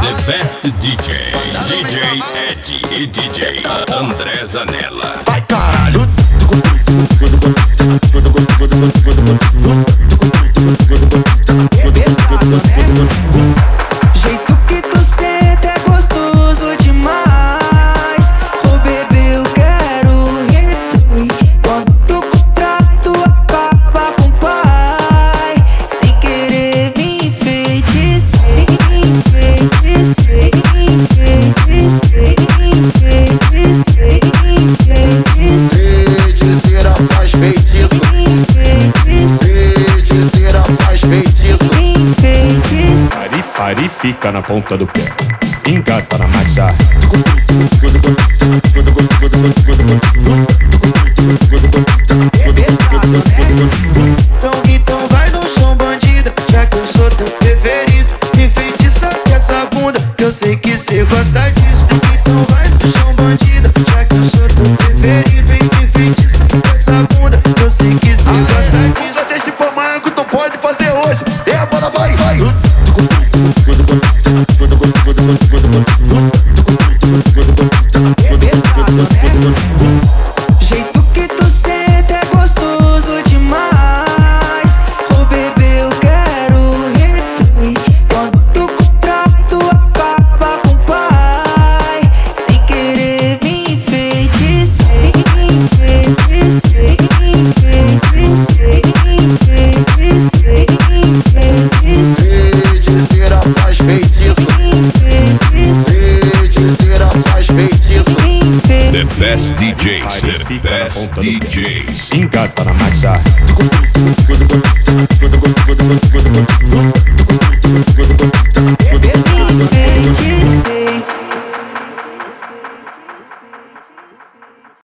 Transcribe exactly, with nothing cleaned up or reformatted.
The Best D J, D J Ed e D J André Zanella. Vai caralho! É pesado, né? Jeito que tu senta é gostoso demais. Ô bebê, eu quero replay. Quando tu contrato acaba com o pai. Sem querer me enfeitiçei, enfeitiçei, enfeitiçei, enfeitiçei, enfeitiçei. Feiticeira faz feitiço. Feiticeira faz feitiço. Fari, fari, fica na ponta do pé. Engata na marcha. É pesado, né? Então, então vai no chão, bandida, já que eu sou teu preferido. Me enfeitiça com essa bunda, que eu sei que cê gosta disso. Então vai no chão, bandida, já que eu sou teu preferido. Vem me enfeitiça com essa bunda, que eu sei que cê gosta disso. Até se for amanhã que tu pode fazer hoje. E agora vai, vai. É pesado, né? Jeito que tu senta é gostoso demais. Ô bebê, eu quero replay. Quando tu contrato acaba com o pai. Sem querer me enfeitiçei, enfeitiçei, enfeitiçei, enfeitiçei, enfeitiçei. Feiticeira faz feitiço. Feiticeira faz feitiço. The Best D Js, The Best D Js. Engata na marcha.